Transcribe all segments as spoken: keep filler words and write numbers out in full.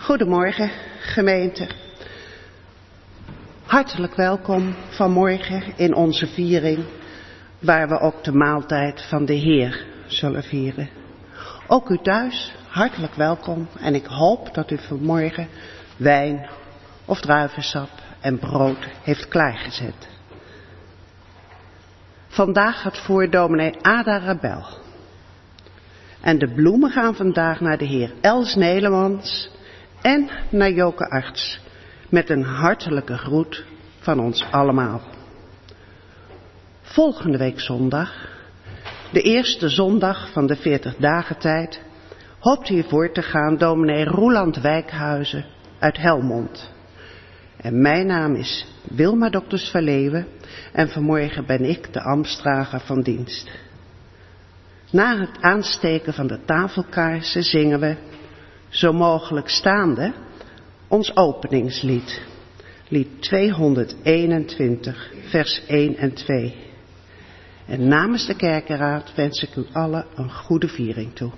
Goedemorgen, gemeente. Hartelijk welkom vanmorgen in onze viering, waar we ook de maaltijd van de Heer zullen vieren. Ook u thuis, hartelijk welkom en ik hoop dat u vanmorgen wijn of druivensap en brood heeft klaargezet. Vandaag gaat voor dominee Ada Rabel. En de bloemen gaan vandaag naar de heer Els Nelemans en naar Joke Arts, met een hartelijke groet van ons allemaal. Volgende week zondag, de eerste zondag van de veertig dagen tijd, hoopt hiervoor te gaan dominee Roeland Wijkhuizen uit Helmond. En mijn naam is Wilma Dokters Verleeuwen en vanmorgen ben ik de ambtsdrager van dienst. Na het aansteken van de tafelkaarsen zingen we, zo mogelijk staande, ons openingslied. Lied tweehonderdeenentwintig, vers één en twee. En namens de kerkenraad wens ik u allen een goede viering toe.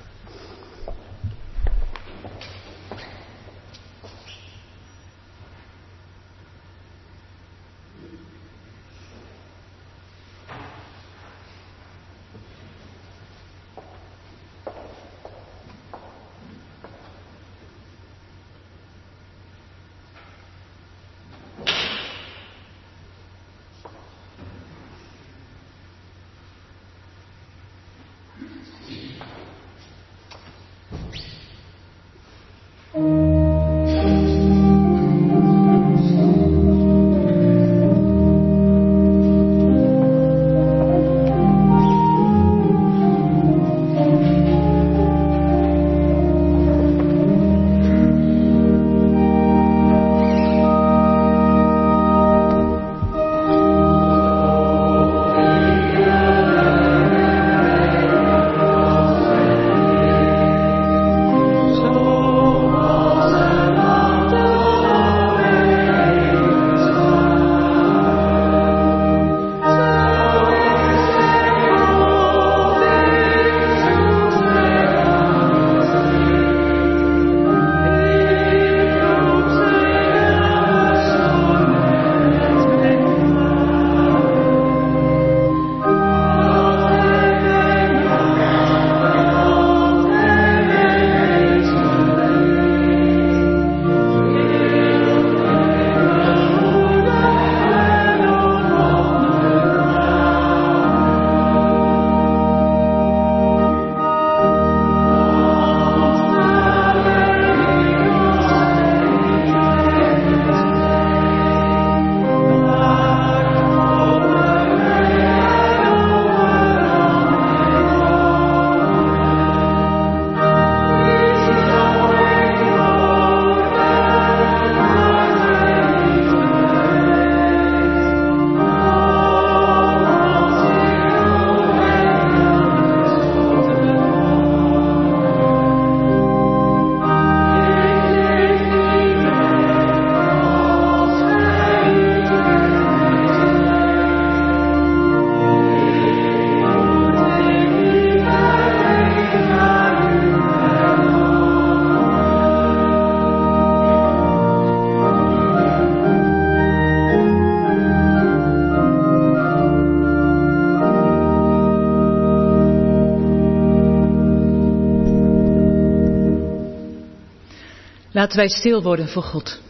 Laten wij stil worden voor God.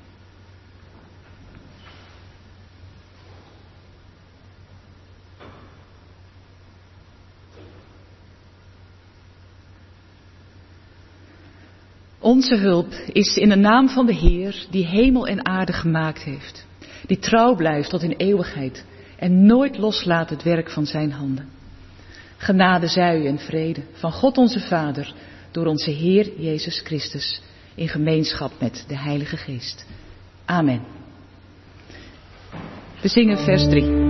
Onze hulp is in de naam van de Heer, die hemel en aarde gemaakt heeft, die trouw blijft tot in eeuwigheid en nooit loslaat het werk van zijn handen. Genade zij u en vrede van God onze Vader, door onze Heer Jezus Christus, in gemeenschap met de Heilige Geest. Amen. We zingen vers drie.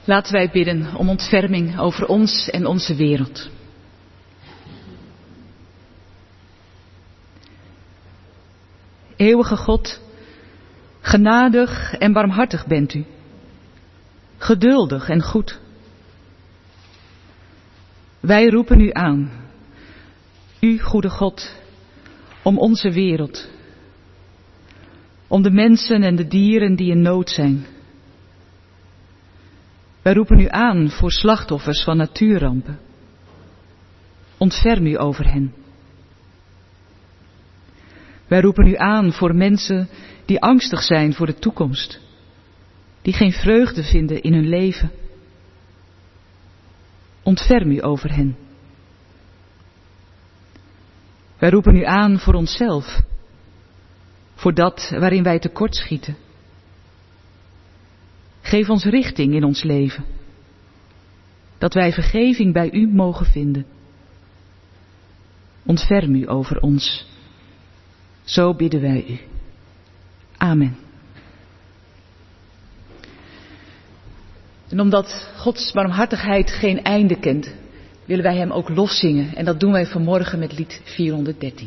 Laten wij bidden om ontferming over ons en onze wereld. Eeuwige God, genadig en barmhartig bent u, geduldig en goed. Wij roepen u aan, u goede God, om onze wereld, om de mensen en de dieren die in nood zijn. Wij roepen u aan voor slachtoffers van natuurrampen. Ontferm u over hen. Wij roepen u aan voor mensen die angstig zijn voor de toekomst, die geen vreugde vinden in hun leven. Ontferm u over hen. Wij roepen u aan voor onszelf, voor dat waarin wij tekortschieten. Geef ons richting in ons leven, dat wij vergeving bij u mogen vinden. Ontferm u over ons. Zo bidden wij u. Amen. En omdat Gods barmhartigheid geen einde kent, willen wij hem ook loszingen. En dat doen wij vanmorgen met lied vierhonderddertien.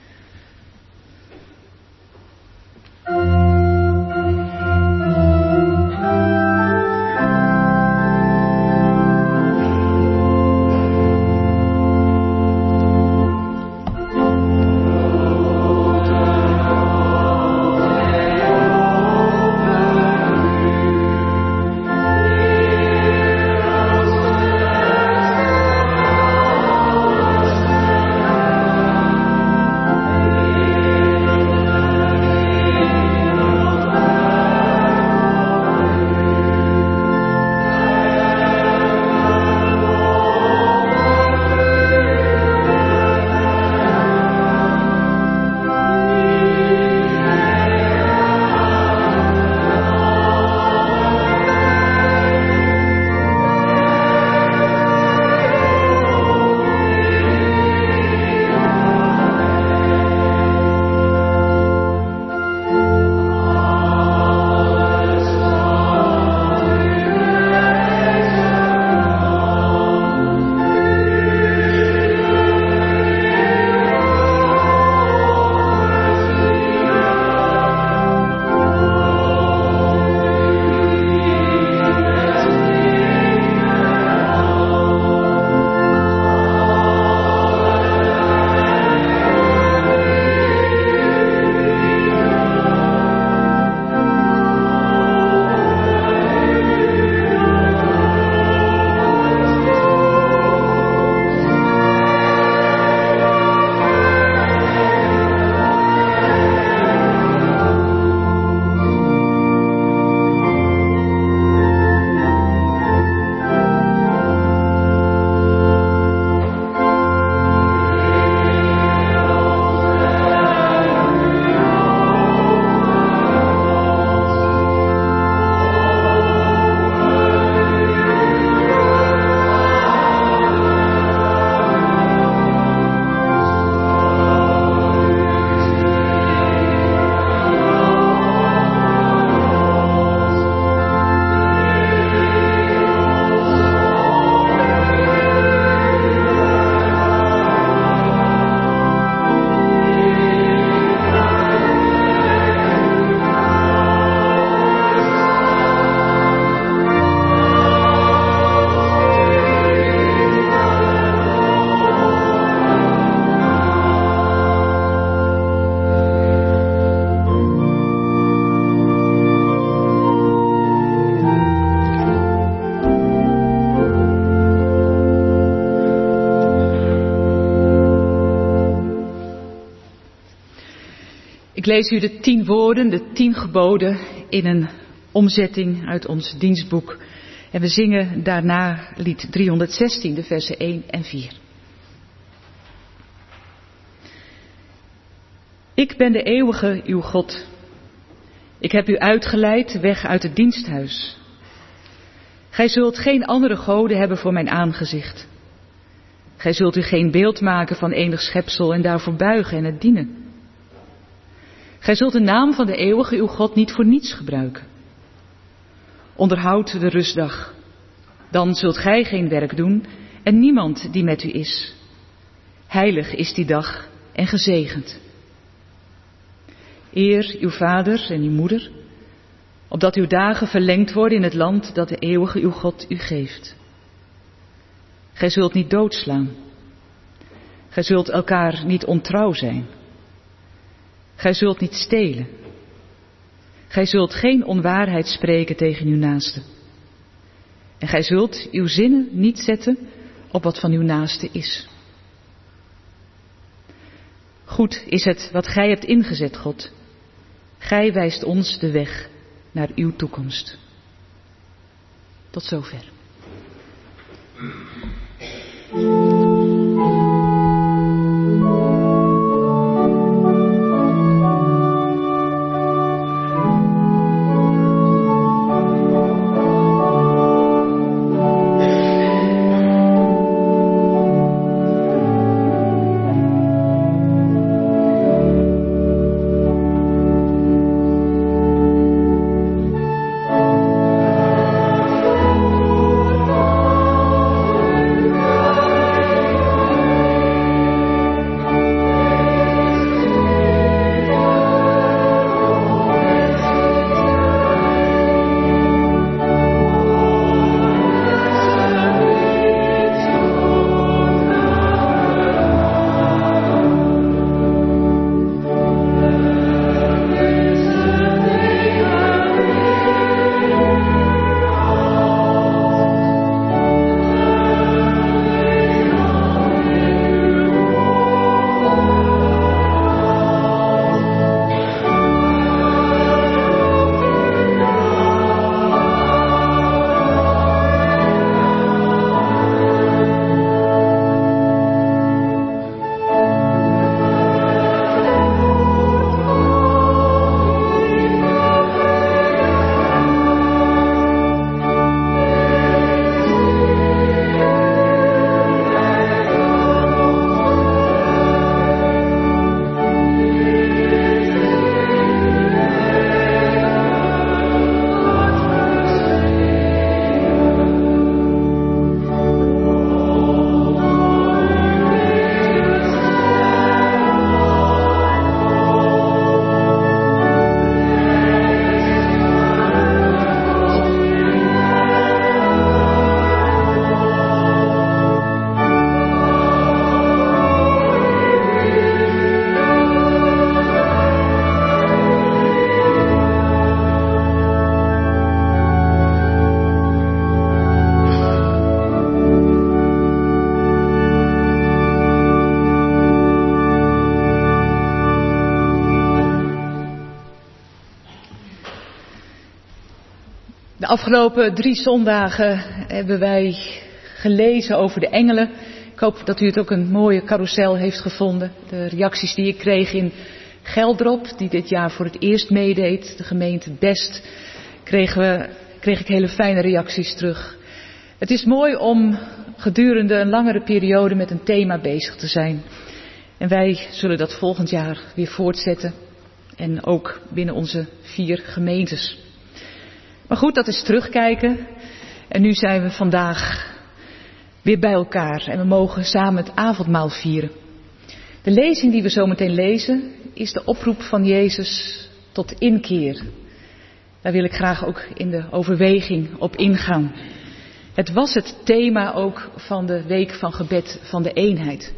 Ik lees u de tien woorden, de tien geboden in een omzetting uit ons dienstboek. En we zingen daarna lied driehonderdzestien, de versen één en vier. Ik ben de eeuwige, uw God. Ik heb u uitgeleid weg uit het diensthuis. Gij zult geen andere goden hebben voor mijn aangezicht. Gij zult u geen beeld maken van enig schepsel en daarvoor buigen en het dienen. Gij zult de naam van de eeuwige, uw God, niet voor niets gebruiken. Onderhoud de rustdag Dan zult gij geen werk doen en niemand die met u is. Heilig is die dag en gezegend. Eer uw vader en uw moeder, opdat uw dagen verlengd worden in het land dat de eeuwige uw God u geeft. Gij zult niet doodslaan. Gij zult elkaar niet ontrouw zijn. Gij zult niet stelen. Gij zult geen onwaarheid spreken tegen uw naaste. En gij zult uw zinnen niet zetten op wat van uw naaste is. Goed is het wat gij hebt ingezet, God. Gij wijst ons de weg naar uw toekomst. Tot zover. De afgelopen drie zondagen hebben wij gelezen over de engelen. Ik hoop dat u het ook een mooie carousel heeft gevonden. De reacties die ik kreeg in Geldrop, die dit jaar voor het eerst meedeed, de gemeente Best, kregen we, kreeg ik hele fijne reacties terug. Het is mooi om gedurende een langere periode met een thema bezig te zijn. En wij zullen dat volgend jaar weer voortzetten. En ook binnen onze vier gemeentes. Maar goed, dat is terugkijken. En nu zijn we vandaag weer bij elkaar. En we mogen samen het avondmaal vieren. De lezing die we zo meteen lezen is de oproep van Jezus tot inkeer. Daar wil ik graag ook in de overweging op ingaan. Het was het thema ook van de week van gebed van de eenheid.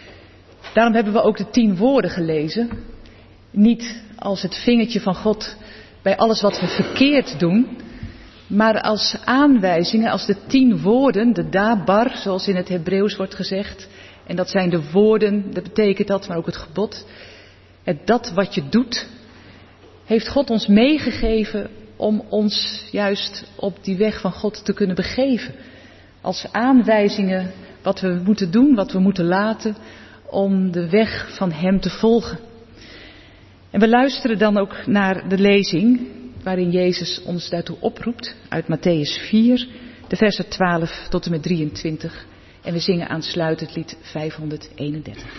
Daarom hebben we ook de tien woorden gelezen. Niet als het vingertje van God bij alles wat we verkeerd doen, maar als aanwijzingen, als de tien woorden, de dabar, zoals in het Hebreeuws wordt gezegd. En dat zijn de woorden, dat betekent dat, maar ook het gebod. Het dat wat je doet, heeft God ons meegegeven om ons juist op die weg van God te kunnen begeven. Als aanwijzingen wat we moeten doen, wat we moeten laten, om de weg van Hem te volgen. En we luisteren dan ook naar de lezing waarin Jezus ons daartoe oproept uit Mattheüs vier, de versen twaalf tot en met drieëntwintig. En we zingen aansluitend lied vijfhonderdeenendertig.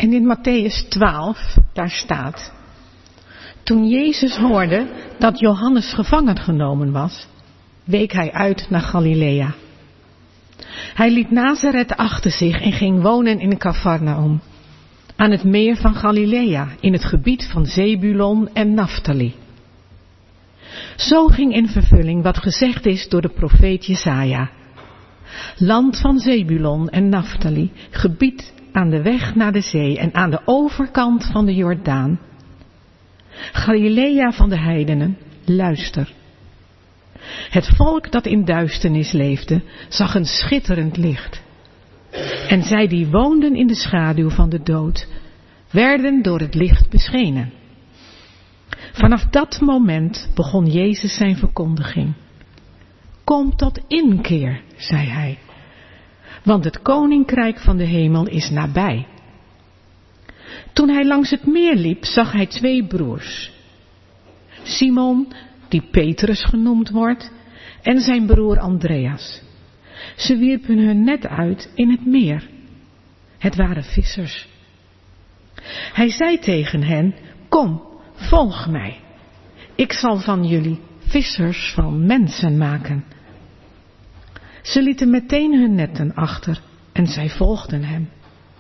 En in Mattheüs twaalf, daar staat: toen Jezus hoorde dat Johannes gevangen genomen was, week hij uit naar Galilea. Hij liet Nazareth achter zich en ging wonen in Cafarnaum, aan het meer van Galilea, in het gebied van Zebulon en Naftali. Zo ging in vervulling wat gezegd is door de profeet Jesaja. Land van Zebulon en Naftali, gebied aan de weg naar de zee en aan de overkant van de Jordaan. Galilea van de heidenen, luister. Het volk dat in duisternis leefde, zag een schitterend licht. En zij die woonden in de schaduw van de dood, werden door het licht beschenen. Vanaf dat moment begon Jezus zijn verkondiging. Kom tot inkeer, zei hij, want het koninkrijk van de hemel is nabij. Toen hij langs het meer liep, zag hij twee broers. Simon, die Petrus genoemd wordt, en zijn broer Andreas. Ze wierpen hun net uit in het meer. Het waren vissers. Hij zei tegen hen: kom, volg mij. Ik zal van jullie vissers van mensen maken. Ze lieten meteen hun netten achter en zij volgden hem.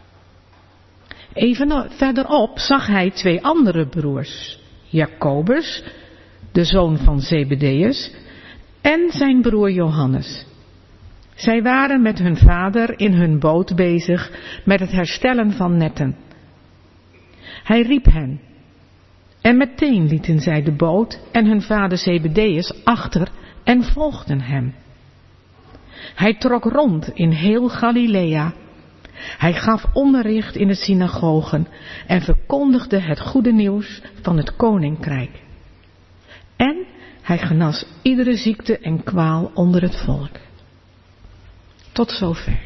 Even verderop zag hij twee andere broers, Jacobus, de zoon van Zebedeus, en zijn broer Johannes. Zij waren met hun vader in hun boot bezig met het herstellen van netten. Hij riep hen, en meteen lieten zij de boot en hun vader Zebedeus achter en volgden hem. Hij trok rond in heel Galilea. Hij gaf onderricht in de synagogen en verkondigde het goede nieuws van het koninkrijk. En hij genas iedere ziekte en kwaal onder het volk. Tot zover.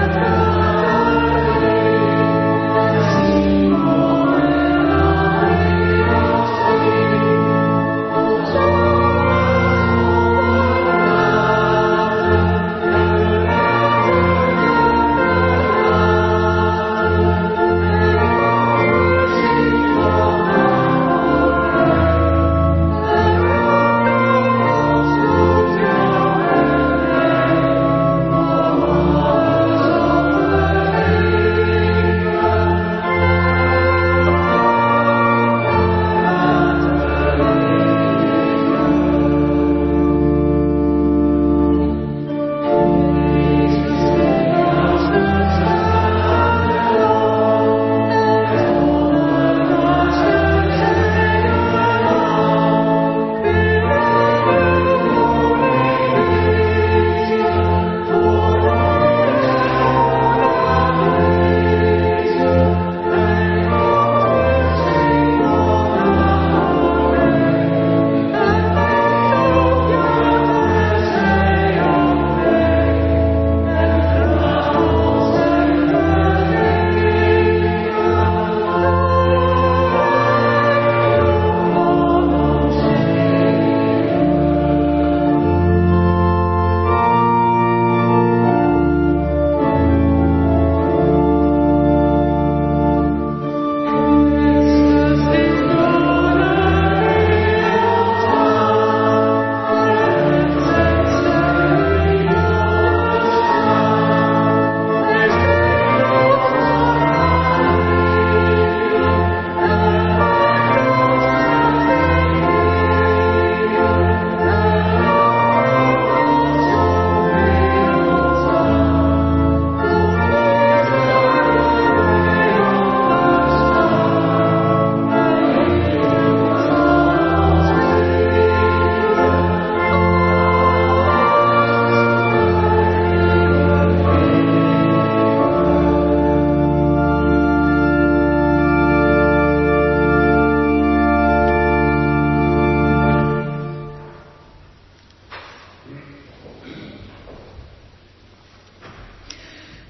Amen.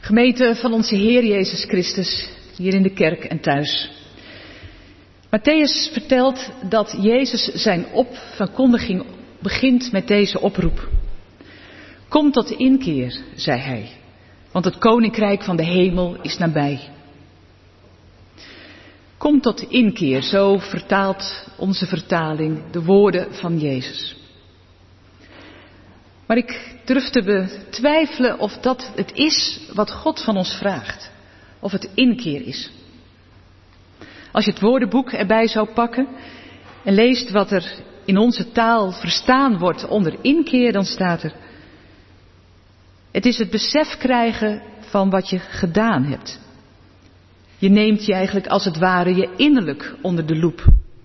Gemeente van onze Heer Jezus Christus, hier in de kerk en thuis. Mattheüs vertelt dat Jezus zijn opverkondiging begint met deze oproep. Kom tot inkeer, zei hij, want het koninkrijk van de hemel is nabij. Kom tot inkeer, zo vertaalt onze vertaling de woorden van Jezus. Maar ik durf te betwijfelen of dat het is wat God van ons vraagt. Of het inkeer is. Als je het woordenboek erbij zou pakken en leest wat er in onze taal verstaan wordt onder inkeer, dan staat er: het is het besef krijgen van wat je gedaan hebt. Je neemt je eigenlijk als het ware je innerlijk onder de loep.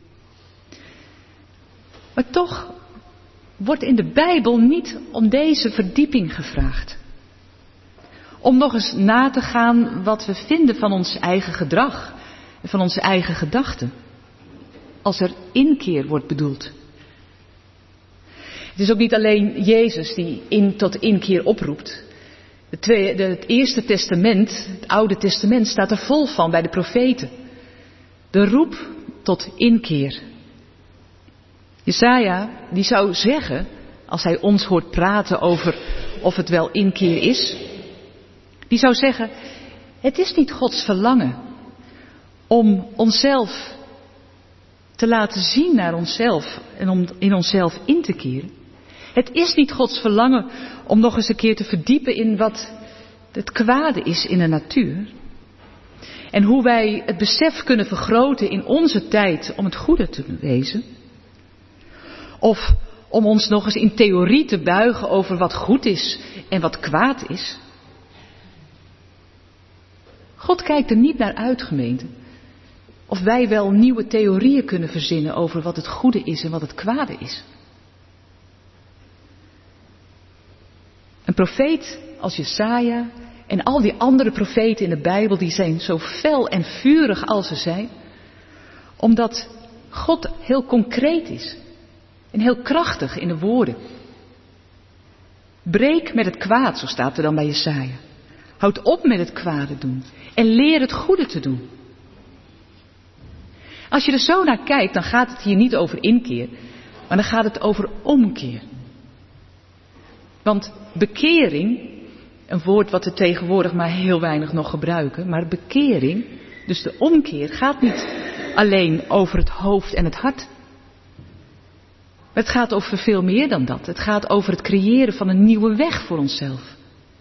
Maar toch wordt in de Bijbel niet om deze verdieping gevraagd. Om nog eens na te gaan wat we vinden van ons eigen gedrag en van onze eigen gedachten. Als er inkeer wordt bedoeld. Het is ook niet alleen Jezus die in, tot inkeer oproept. Het, tweede, het Eerste Testament, het Oude Testament, staat er vol van bij de profeten. De roep tot inkeer. Jesaja, die zou zeggen, als hij ons hoort praten over of het wel inkeer is, die zou zeggen: het is niet Gods verlangen om onszelf te laten zien naar onszelf en om in onszelf in te keren. Het is niet Gods verlangen om nog eens een keer te verdiepen in wat het kwade is in de natuur. En hoe wij het besef kunnen vergroten in onze tijd om het goede te wezen. Of om ons nog eens in theorie te buigen over wat goed is en wat kwaad is. God kijkt er niet naar uit, gemeente. Of wij wel nieuwe theorieën kunnen verzinnen over wat het goede is en wat het kwade is. Een profeet als Jesaja en al die andere profeten in de Bijbel, die zijn zo fel en vurig als ze zijn, omdat God heel concreet is en heel krachtig in de woorden. Breek met het kwaad, zo staat er dan bij Jesaja. Houd op met het kwade doen en leer het goede te doen. Als je er zo naar kijkt, dan gaat het hier niet over inkeer, maar dan gaat het over omkeer. Want bekering, een woord wat we tegenwoordig maar heel weinig nog gebruiken, maar bekering, dus de omkeer, gaat niet alleen over het hoofd en het hart. Het gaat over veel meer dan dat. Het gaat over het creëren van een nieuwe weg voor onszelf.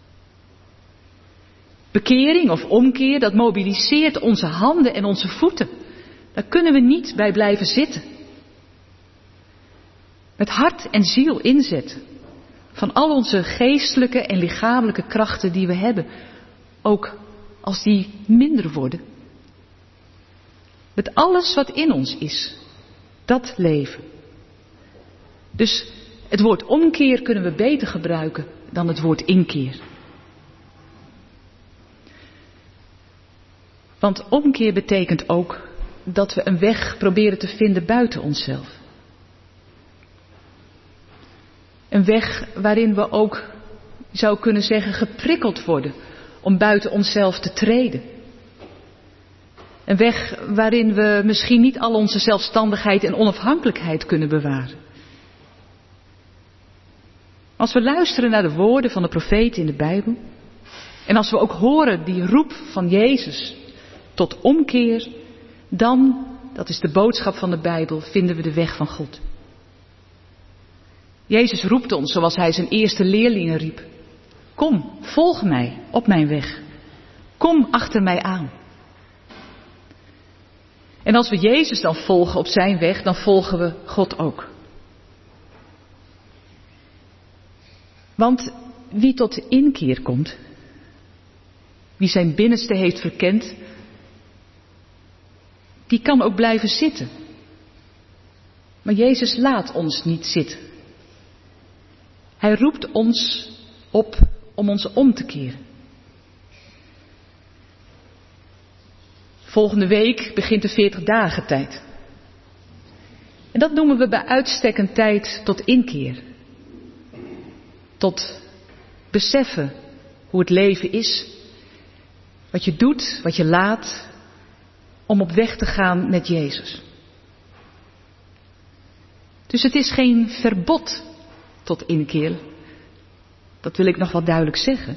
Bekering of omkeer, dat mobiliseert onze handen en onze voeten. Daar kunnen we niet bij blijven zitten. Met hart en ziel inzetten. Van al onze geestelijke en lichamelijke krachten die we hebben. Ook als die minder worden. Met alles wat in ons is. Dat leven. Dus het woord omkeer kunnen we beter gebruiken dan het woord inkeer. Want omkeer betekent ook dat we een weg proberen te vinden buiten onszelf. Een weg waarin we ook, je zou kunnen zeggen, geprikkeld worden om buiten onszelf te treden. Een weg waarin we misschien niet al onze zelfstandigheid en onafhankelijkheid kunnen bewaren. Als we luisteren naar de woorden van de profeten in de Bijbel, en als we ook horen die roep van Jezus tot omkeer, dan, dat is de boodschap van de Bijbel, vinden we de weg van God. Jezus roept ons zoals hij zijn eerste leerlingen riep. Kom, volg mij op mijn weg. Kom achter mij aan. En als we Jezus dan volgen op zijn weg, dan volgen we God ook. Want wie tot inkeer komt, wie zijn binnenste heeft verkend, die kan ook blijven zitten. Maar Jezus laat ons niet zitten. Hij roept ons op om ons om te keren. Volgende week begint de veertig dagen tijd. En dat noemen we bij uitstek een tijd tot inkeer. Tot beseffen hoe het leven is Wat je doet, wat je laat, om op weg te gaan met Jezus. Dus het is geen verbod tot inkeer. Dat wil ik nog wel duidelijk zeggen.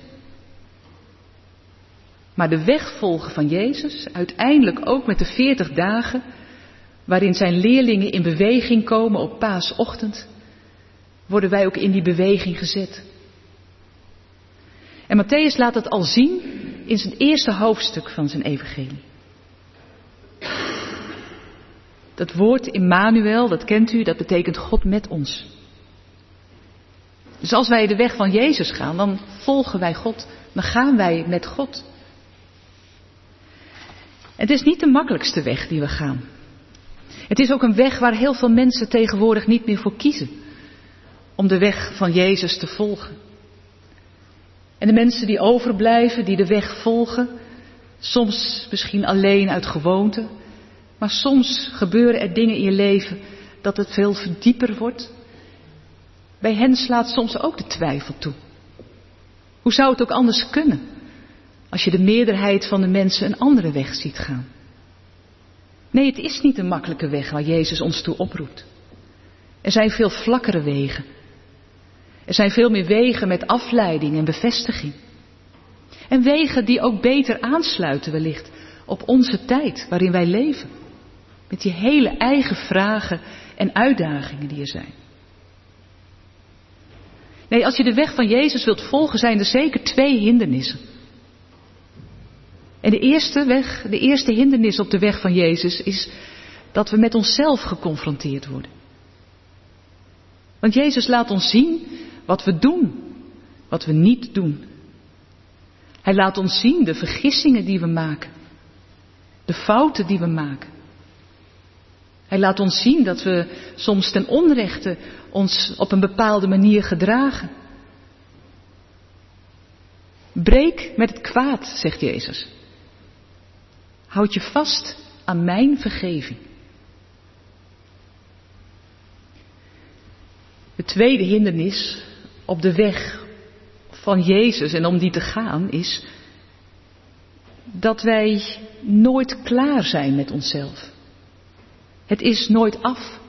Maar de weg volgen van Jezus, uiteindelijk ook met de veertig dagen, waarin zijn leerlingen in beweging komen op paasochtend, worden wij ook in die beweging gezet. En Mattheüs laat het al zien in zijn eerste hoofdstuk van zijn evangelie. Dat woord Immanuel, dat kent u, dat betekent God met ons. Dus als wij de weg van Jezus gaan, dan volgen wij God, dan gaan wij met God. Het is niet de makkelijkste weg die we gaan. Het is ook een weg waar heel veel mensen tegenwoordig niet meer voor kiezen. Om de weg van Jezus te volgen. En de mensen die overblijven, die de weg volgen, soms misschien alleen uit gewoonte, maar soms gebeuren er dingen in je leven dat het veel dieper wordt. Bij hen slaat soms ook de twijfel toe. Hoe zou het ook anders kunnen, als je de meerderheid van de mensen een andere weg ziet gaan? Nee, het is niet een makkelijke weg waar Jezus ons toe oproept. Er zijn veel vlakkere wegen. Er zijn veel meer wegen met afleiding en bevestiging. En wegen die ook beter aansluiten wellicht op onze tijd waarin wij leven. Met die hele eigen vragen en uitdagingen die er zijn. Nee, als je de weg van Jezus wilt volgen, zijn er zeker twee hindernissen. En de eerste weg, de eerste hindernis op de weg van Jezus is dat we met onszelf geconfronteerd worden. Want Jezus laat ons zien wat we doen, wat we niet doen. Hij laat ons zien de vergissingen die we maken, de fouten die we maken. Hij laat ons zien dat we soms ten onrechte ons op een bepaalde manier gedragen. Breek met het kwaad, zegt Jezus. Houd je vast aan mijn vergeving. De tweede hindernis op de weg van Jezus en om die te gaan is dat wij nooit klaar zijn met onszelf. Het is nooit af.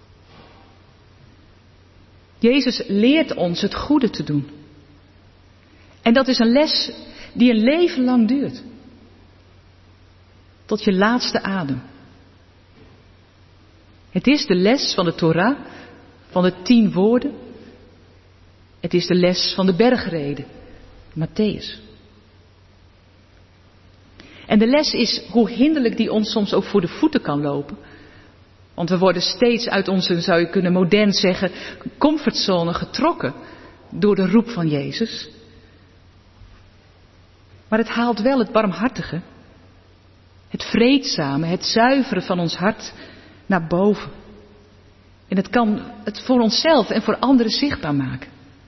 Jezus leert ons het goede te doen. En dat is een les die een leven lang duurt. Tot je laatste adem. Het is de les van de Torah, van de tien woorden. Het is de les van de bergreden, Mattheüs. En de les is hoe hinderlijk die ons soms ook voor de voeten kan lopen. Want we worden steeds uit onze, zou je kunnen modern zeggen, comfortzone getrokken door de roep van Jezus. Maar het haalt wel het barmhartige, het vreedzame, het zuivere van ons hart naar boven. En het kan het voor onszelf en voor anderen zichtbaar maken.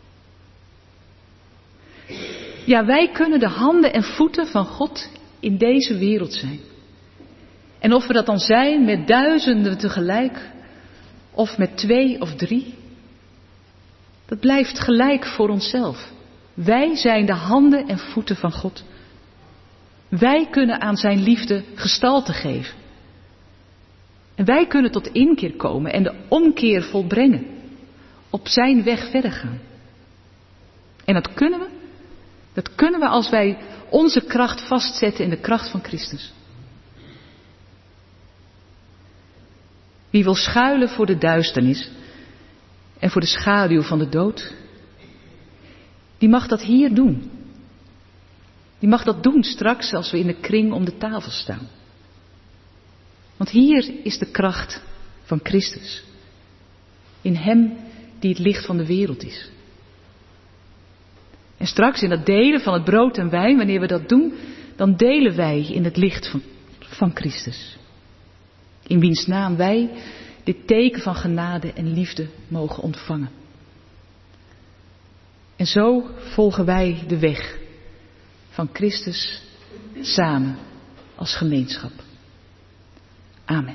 Ja, wij kunnen de handen en voeten van God in deze wereld zijn. En of we dat dan zijn met duizenden tegelijk, of met twee of drie, dat blijft gelijk voor onszelf. Wij zijn de handen en voeten van God. Wij kunnen aan zijn liefde gestalte geven. En wij kunnen tot inkeer komen en de omkeer volbrengen. Op zijn weg verder gaan. En dat kunnen we. Dat kunnen we als wij onze kracht vastzetten in de kracht van Christus. Wie wil schuilen voor de duisternis en voor de schaduw van de dood, die mag dat hier doen. Die mag dat doen straks als we in de kring om de tafel staan. Want hier is de kracht van Christus. In hem die het licht van de wereld is. En straks in dat delen van het brood en wijn, wanneer we dat doen, dan delen wij in het licht van, van Christus. In wiens naam wij dit teken van genade en liefde mogen ontvangen. En zo volgen wij de weg van Christus samen als gemeenschap. Amen.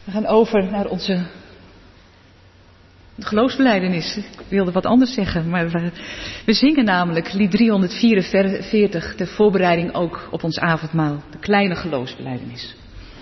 We gaan over naar onze geloofsbelijdenis. Ik wilde wat anders zeggen, maar we, we zingen namelijk lied driehonderdvierenveertig, ter voorbereiding ook op ons avondmaal, de kleine geloofsbelijdenis.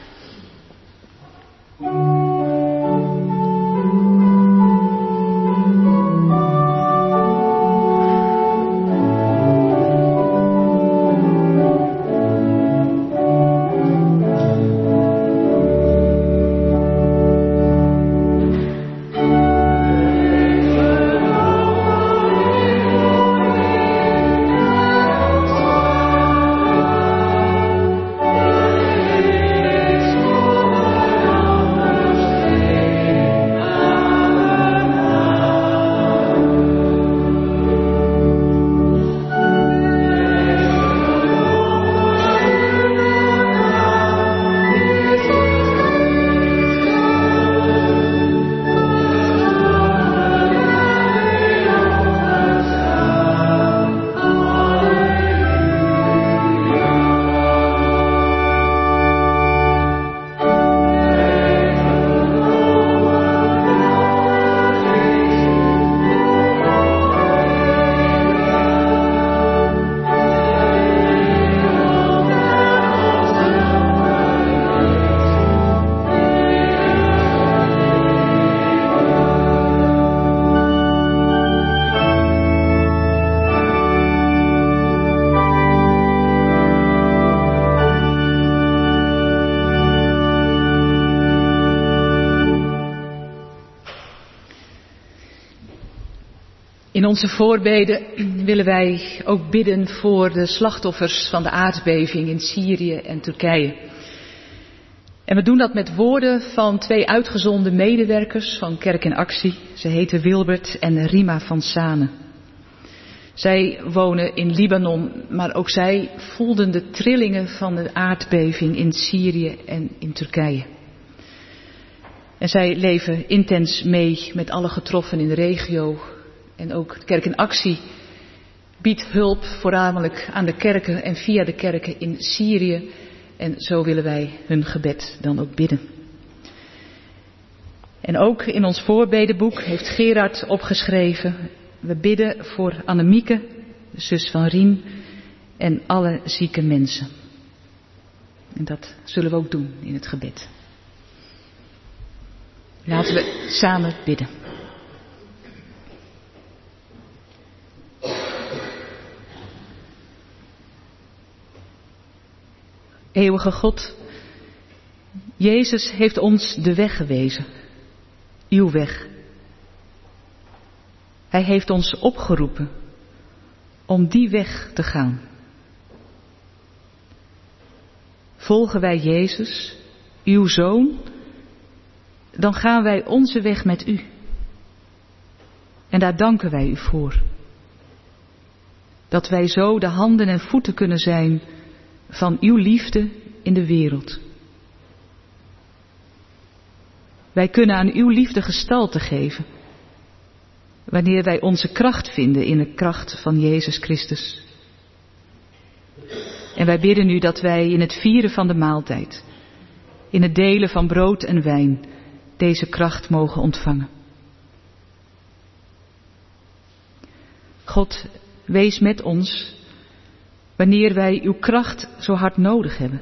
In onze voorbeden willen wij ook bidden voor de slachtoffers van de aardbeving in Syrië en Turkije. En we doen dat met woorden van twee uitgezonden medewerkers van Kerk in Actie. Ze heten Wilbert en Rima van Sane. Zij wonen in Libanon, maar ook zij voelden de trillingen van de aardbeving in Syrië en in Turkije. En zij leven intens mee met alle getroffen in de regio. En ook Kerk in Actie biedt hulp voornamelijk aan de kerken en via de kerken in Syrië. En zo willen wij hun gebed dan ook bidden. En ook in ons voorbedenboek heeft Gerard opgeschreven: we bidden voor Annemieke, de zus van Rien, en alle zieke mensen. En dat zullen we ook doen in het gebed. Laten we samen bidden. Eeuwige God, Jezus heeft ons de weg gewezen, uw weg. Hij heeft ons opgeroepen om die weg te gaan. Volgen wij Jezus, uw Zoon, dan gaan wij onze weg met u. En daar danken wij u voor. Dat wij zo de handen en voeten kunnen zijn van uw liefde in de wereld. Wij kunnen aan uw liefde gestalte geven, wanneer wij onze kracht vinden in de kracht van Jezus Christus. En wij bidden u dat wij in het vieren van de maaltijd, in het delen van brood en wijn, deze kracht mogen ontvangen. God, wees met ons wanneer wij uw kracht zo hard nodig hebben.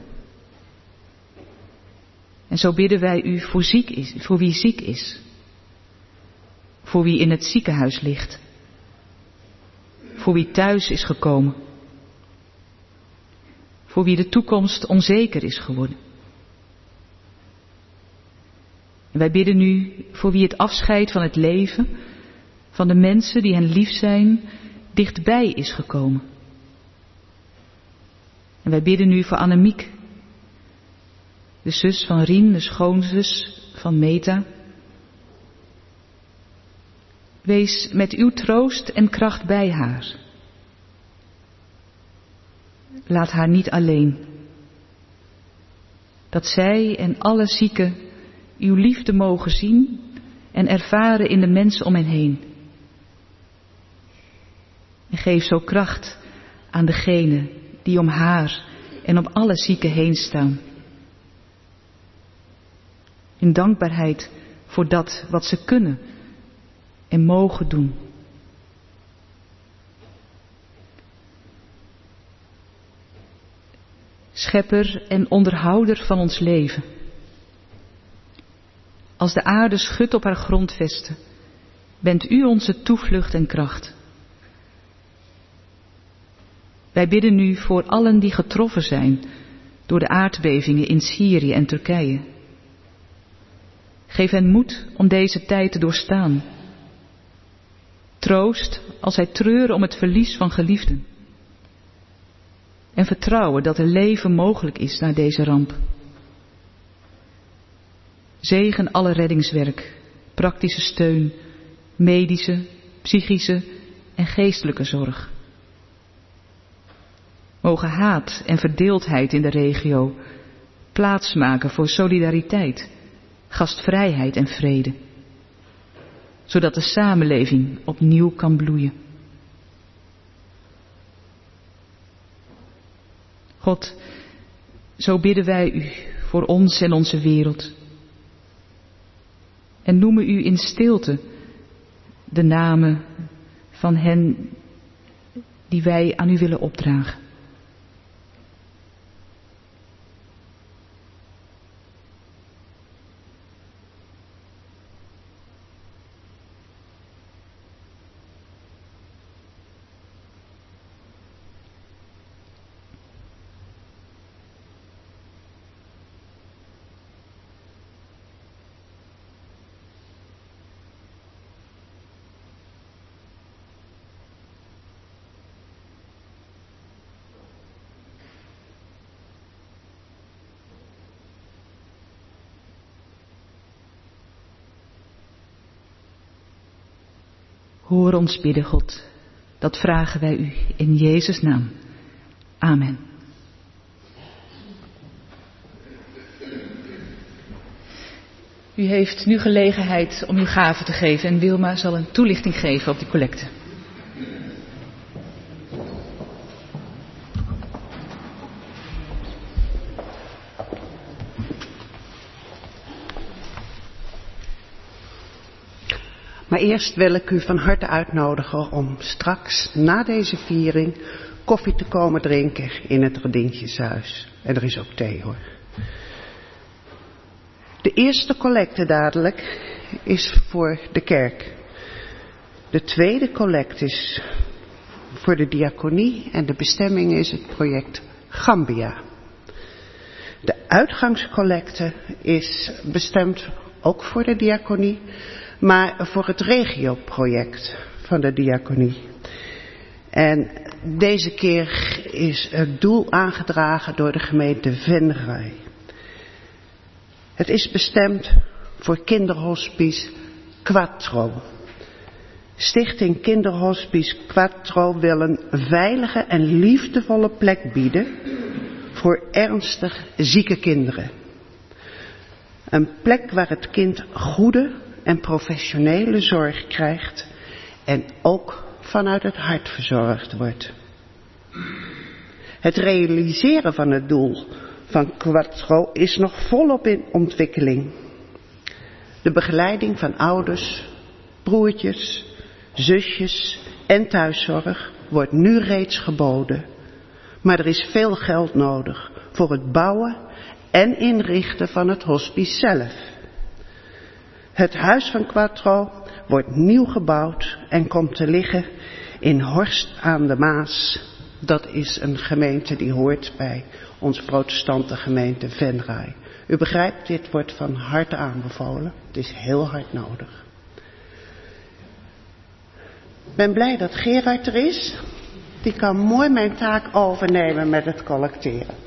En zo bidden wij u voor, ziek is, voor wie ziek is. Voor wie in het ziekenhuis ligt. Voor wie thuis is gekomen. Voor wie de toekomst onzeker is geworden. En wij bidden u voor wie het afscheid van het leven, van de mensen die hen lief zijn, dichtbij is gekomen. En wij bidden u voor Annemiek, de zus van Rien, de schoonzus van Meta. Wees met uw troost en kracht bij haar. Laat haar niet alleen. Dat zij en alle zieken uw liefde mogen zien en ervaren in de mensen om hen heen. En geef zo kracht aan degenen die om haar en om alle zieken heen staan. In dankbaarheid voor dat wat ze kunnen en mogen doen. Schepper en onderhouder van ons leven. Als de aarde schudt op haar grondvesten, bent u onze toevlucht en kracht. Wij bidden u voor allen die getroffen zijn door de aardbevingen in Syrië en Turkije. Geef hen moed om deze tijd te doorstaan. Troost als zij treuren om het verlies van geliefden. En vertrouwen dat er leven mogelijk is na deze ramp. Zegen alle reddingswerk, praktische steun, medische, psychische en geestelijke zorg. Mogen haat en verdeeldheid in de regio plaatsmaken voor solidariteit, gastvrijheid en vrede. Zodat de samenleving opnieuw kan bloeien. God, zo bidden wij u voor ons en onze wereld. En noemen u in stilte de namen van hen die wij aan u willen opdragen. Hoor ons bidden, God. Dat vragen wij u in Jezus' naam. Amen. U heeft nu gelegenheid om uw gaven te geven en Wilma zal een toelichting geven op die collecte. Maar eerst wil ik u van harte uitnodigen om straks na deze viering koffie te komen drinken in het Redientjeshuis. En er is ook thee hoor. De eerste collecte dadelijk is voor de kerk. De tweede collecte is voor de diaconie en de bestemming is het project Gambia. De uitgangscollecte is bestemd ook voor de diaconie, maar voor het regioproject van de diaconie. En deze keer is het doel aangedragen door de gemeente Venray. Het is bestemd voor kinderhospice Quattro. Stichting Kinderhospice Quattro wil een veilige en liefdevolle plek bieden voor ernstig zieke kinderen. Een plek waar het kind goede en professionele zorg krijgt en ook vanuit het hart verzorgd wordt. Het realiseren van het doel van Quattro is nog volop in ontwikkeling. De begeleiding van ouders, broertjes, zusjes en thuiszorg wordt nu reeds geboden. Maar er is veel geld nodig voor het bouwen en inrichten van het hospice zelf. Het huis van Quattro wordt nieuw gebouwd en komt te liggen in Horst aan de Maas. Dat is een gemeente die hoort bij onze protestante gemeente Venray. U begrijpt, dit wordt van harte aanbevolen. Het is heel hard nodig. Ik ben blij dat Gerard er is. Die kan mooi mijn taak overnemen met het collecteren.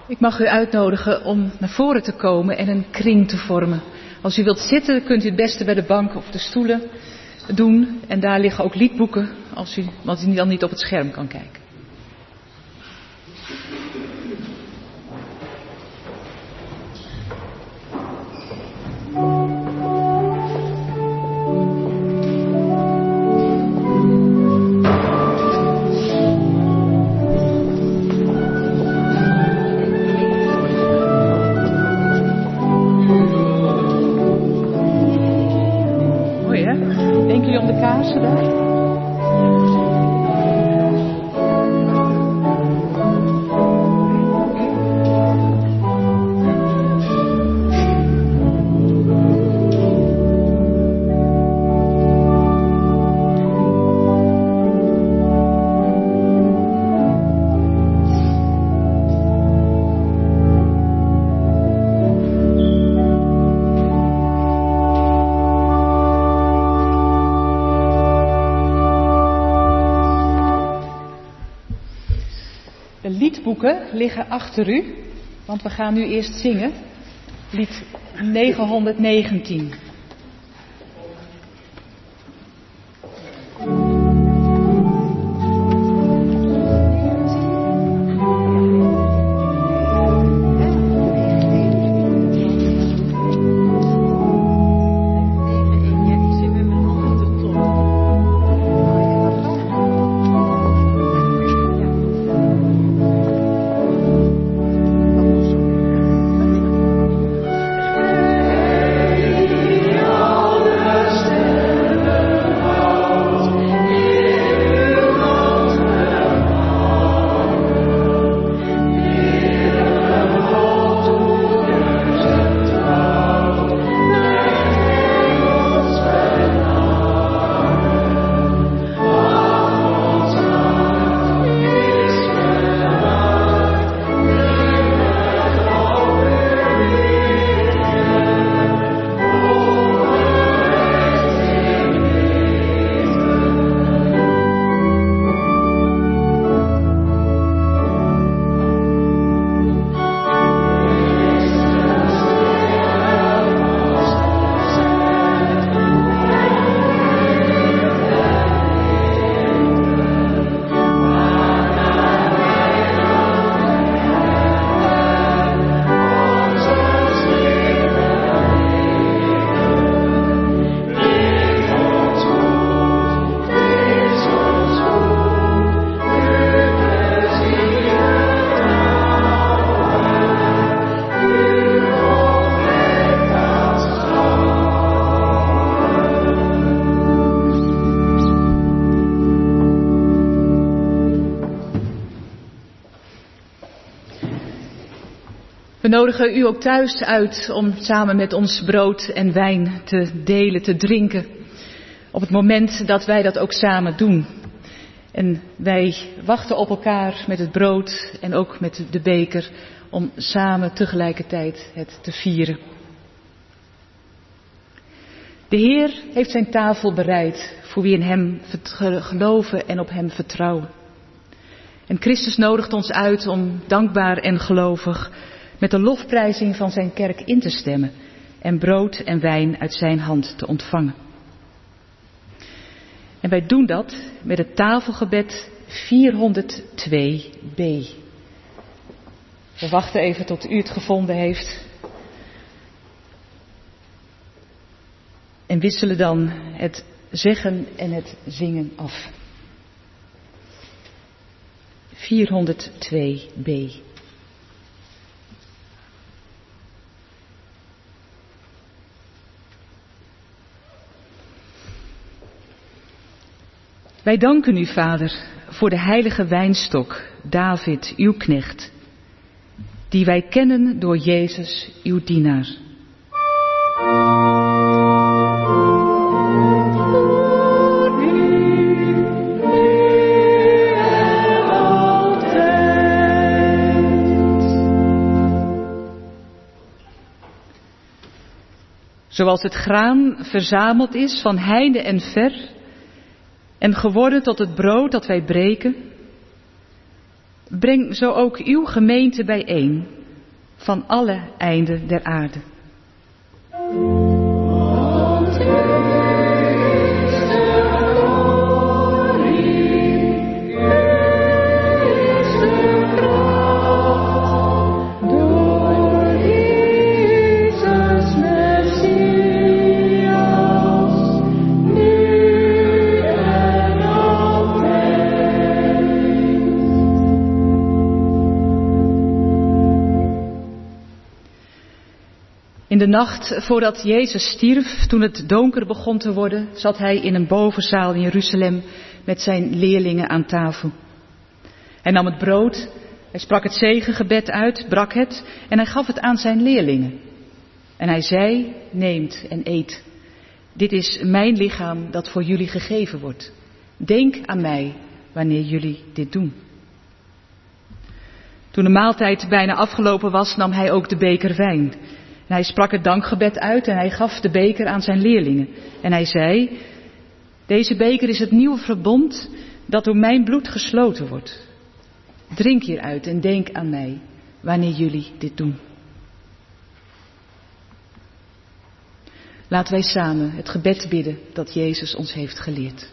Ik mag u uitnodigen om naar voren te komen en een kring te vormen. Als u wilt zitten, kunt u het beste bij de bank of de stoelen doen. En daar liggen ook liedboeken, als u, want u dan niet op het scherm kan kijken. Boeken liggen achter u, want we gaan nu eerst zingen, lied negenhonderdnegentien. We nodigen u ook thuis uit om samen met ons brood en wijn te delen, te drinken. Op het moment dat wij dat ook samen doen. En wij wachten op elkaar met het brood en ook met de beker om samen tegelijkertijd het te vieren. De Heer heeft zijn tafel bereid voor wie in hem geloven en op hem vertrouwen. En Christus nodigt ons uit om dankbaar en gelovig met de lofprijzing van zijn kerk in te stemmen en brood en wijn uit zijn hand te ontvangen. En wij doen dat met het tafelgebed vierhonderdtwee b. We wachten even tot u het gevonden heeft. En wisselen dan het zeggen en het zingen af. vierhonderdtwee b. Wij danken u, Vader, voor de heilige wijnstok, David, uw knecht, die wij kennen door Jezus, uw dienaar. Zoals het graan verzameld is van heinde en ver en geworden tot het brood dat wij breken, Breng zo ook uw gemeente bijeen van alle einden der aarde. In de nacht voordat Jezus stierf, toen het donker begon te worden, zat hij in een bovenzaal in Jeruzalem met zijn leerlingen aan tafel. Hij nam het brood, hij sprak het zegengebed uit, brak het en hij gaf het aan zijn leerlingen. En hij zei, neemt en eet. Dit is mijn lichaam dat voor jullie gegeven wordt. Denk aan mij wanneer jullie dit doen. Toen de maaltijd bijna afgelopen was, nam hij ook de beker wijn. En hij sprak het dankgebed uit en hij gaf de beker aan zijn leerlingen. En hij zei, deze beker is het nieuwe verbond dat door mijn bloed gesloten wordt. Drink hieruit en denk aan mij wanneer jullie dit doen. Laten wij samen het gebed bidden dat Jezus ons heeft geleerd.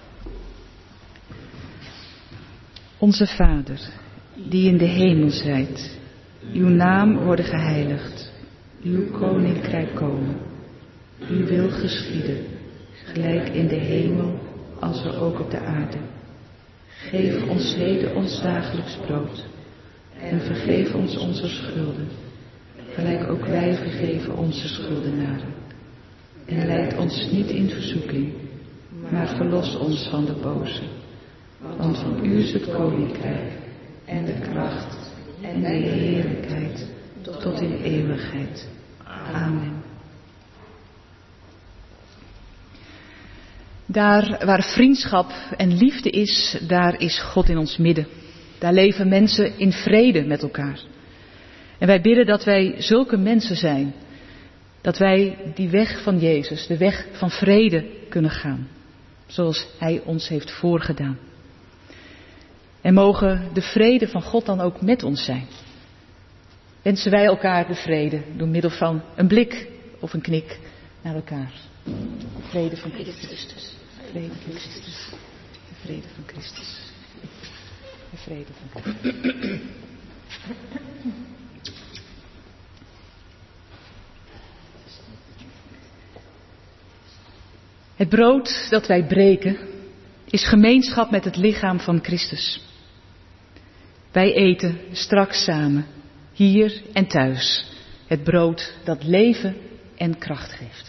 Onze Vader, die in de hemel zijt, uw naam worden geheiligd. Uw koninkrijk komen, uw wil geschieden, gelijk in de hemel als er ook op de aarde. Geef ons heden ons dagelijks brood en vergeef ons onze schulden, gelijk ook wij vergeven onze schuldenaren. En leid ons niet in verzoeking, maar verlos ons van de boze. Want van u is het koninkrijk en de kracht en de heerlijkheid tot in eeuwigheid. Amen. Daar waar vriendschap en liefde is, daar is God in ons midden. Daar leven mensen in vrede met elkaar. En wij bidden dat wij zulke mensen zijn. Dat wij die weg van Jezus, de weg van vrede kunnen gaan. Zoals Hij ons heeft voorgedaan. En mogen de vrede van God dan ook met ons zijn. Wensen wij elkaar de vrede door middel van een blik of een knik naar elkaar. De vrede van Christus. Vrede van Christus. De vrede van Christus. De vrede van Christus. Het brood dat wij breken is gemeenschap met het lichaam van Christus. Wij eten straks samen, hier en thuis, het brood dat leven en kracht geeft.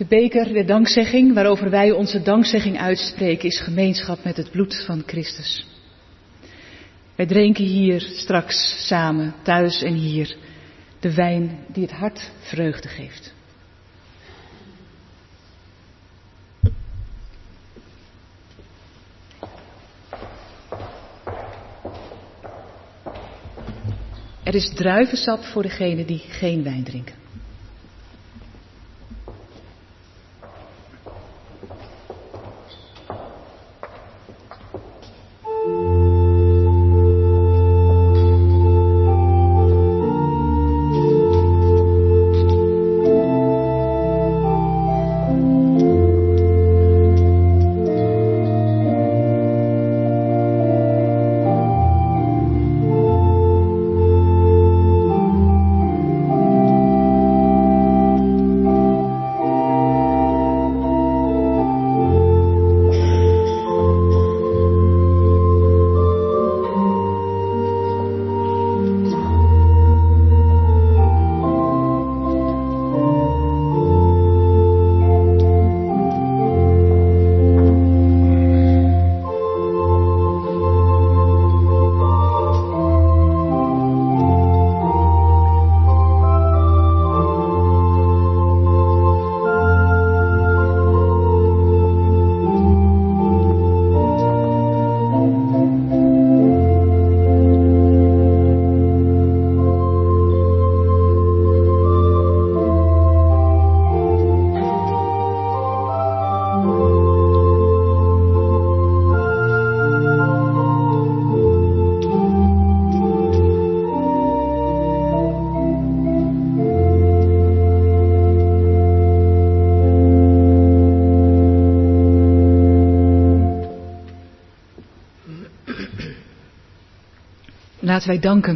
De beker der dankzegging, waarover wij onze dankzegging uitspreken, is gemeenschap met het bloed van Christus. Wij drinken hier straks samen, thuis en hier, de wijn die het hart vreugde geeft. Er is druivensap voor degenen die geen wijn drinken. Laten wij danken.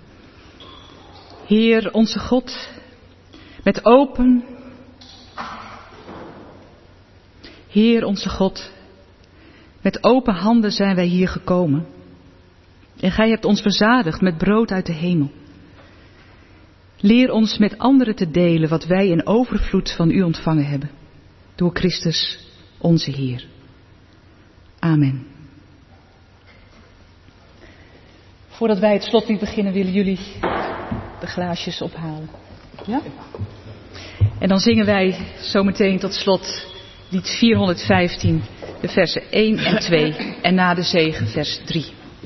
Heer onze God, met open, Heer onze God, met open handen zijn wij hier gekomen. En gij hebt ons verzadigd met brood uit de hemel. Leer ons met anderen te delen wat wij in overvloed van u ontvangen hebben. Door Christus onze Heer. Amen. Voordat wij het slotlied beginnen, willen jullie de glaasjes ophalen. Ja? En dan zingen wij zometeen tot slot lied vierhonderdvijftien, de versen één en twee. En na de zegen vers drie.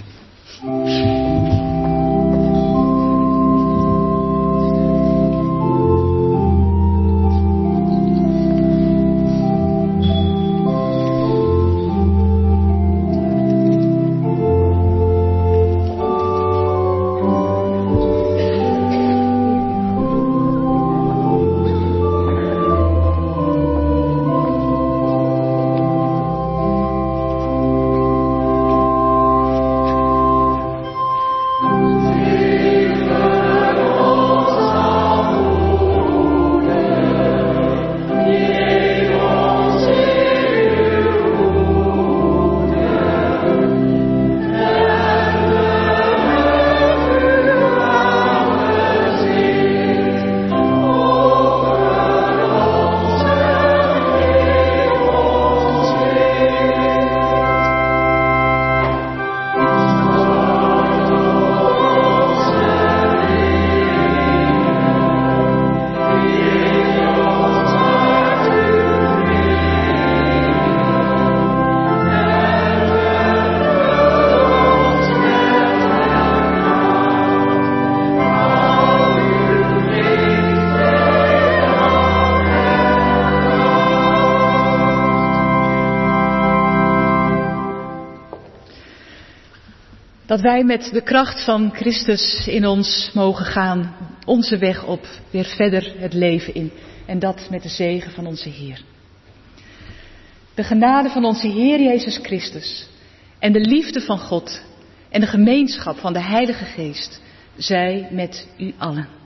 Dat wij met de kracht van Christus in ons mogen gaan, onze weg op, weer verder het leven in. En dat met de zegen van onze Heer. De genade van onze Heer Jezus Christus en de liefde van God en de gemeenschap van de Heilige Geest zij met u allen.